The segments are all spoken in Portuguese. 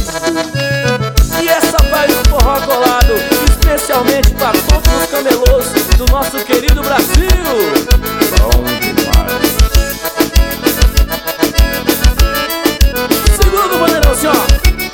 E essa vai do forró colado, especialmente pra todos os camelôs do nosso querido Brasil. Bom demais. Segundo bandeirão, assim, ó.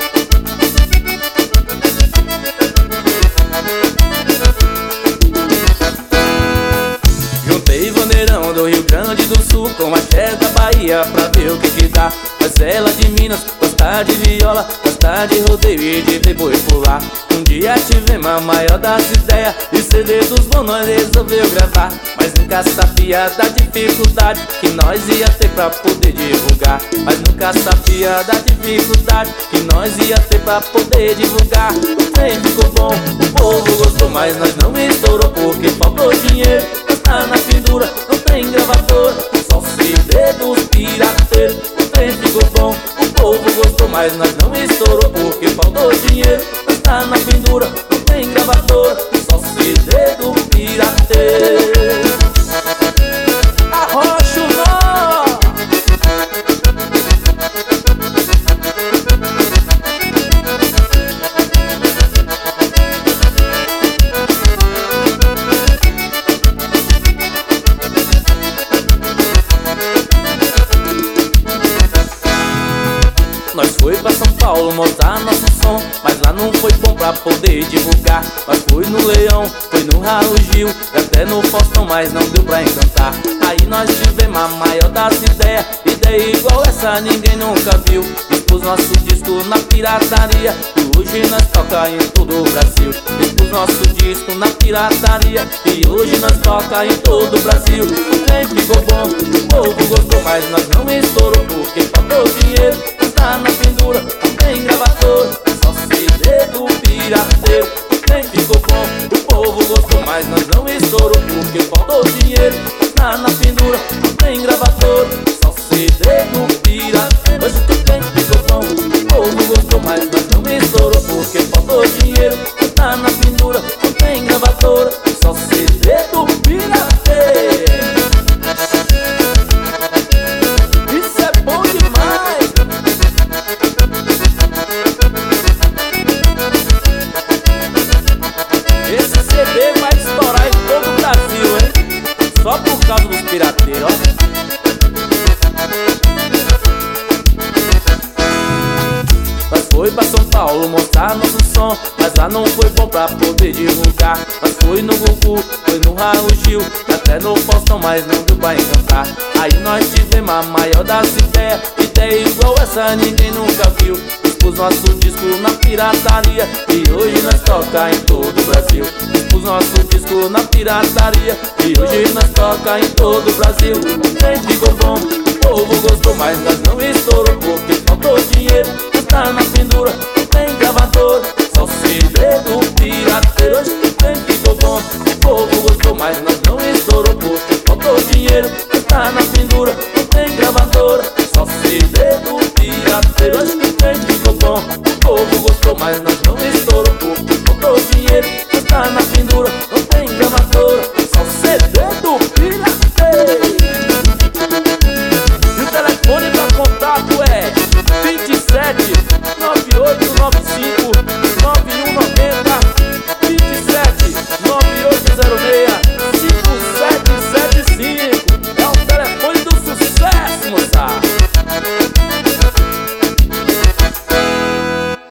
Juntei bandeirão do Rio Grande do Sul com axé da Bahia pra ver o que dá. Mas ela de Minas gosta de viola, gosta de rodeio e de ver boi pular. Um dia tivemos a maior das ideias e CD dos bons nós resolveu gravar. Mas nunca sabia da dificuldade que nós ia ter pra poder divulgar. Mas nunca sabia da dificuldade que nós ia ter pra poder divulgar. O trem ficou bom, o povo gostou, mas nós não estourou porque faltou dinheiro. Tá na pendura, não tem gravador, só CD dos pirateiros. O trem ficou bom, o povo gostou, mas nós não estourou porque faltou dinheiro. Mas tá na pendura, não tem gravador, só CD do pirateiro. Arrocha o nó! Nós foi pra São Paulo mostrar nosso som, mas lá não foi bom pra poder divulgar. Nós foi no Leão, foi no Raul Gil, até no Faustão, mas não deu pra encantar. Aí nós tivemos a maior das ideias, ideia igual essa ninguém nunca viu. Expus nosso disco na pirataria e hoje nós toca em todo o Brasil. Expus nosso disco na pirataria e hoje nós toca em todo o Brasil. O trem ficou bom, o povo gostou, mas nós não estourou porque faltou dinheiro. Tá na pendura, não tem gravador, só CD do pirateiro. O trem ficou bom, o povo gostou, mas nós não estourou porque faltou dinheiro. Tá na pendura, não tem gravador, só CD do pirateiro. Hoje o trem ficou bom, o povo gostou, mas nós não estourou porque faltou dinheiro. Tá na pendura, não tem gravador, só CD do pirateiro. Isso é bom demais. Esse CD vai estourar em todo o Brasil, hein? Só por causa dos pirateiros, ó. Nós foi pra São Paulo mostrar nosso som, mas lá não foi bom pra poder divulgar. Nós foi no Gugu, foi no Raul Gil, até no Faustão, mas não deu pra encantar. Aí nós tivemos a maior das ideias, ideia igual essa ninguém nunca viu. Expus nosso disco na pirataria e hoje nós toca em todo o Brasil. Expus nosso disco na pirataria e hoje nós toca em todo o Brasil. O trem ficou bom, o povo gostou, mas nós não estourou porque faltou dinheiro. Tá na pendura, não tem gravador, só CD do pirateiro. Hoje o trem ficou bom, o povo gostou, mas nós não estourou porque faltou dinheiro. Tá na pendura, não tem gravador, só CD do pirateiro. Hoje o trem ficou bom, o povo gostou, mas nós não estourou porque faltou dinheiro.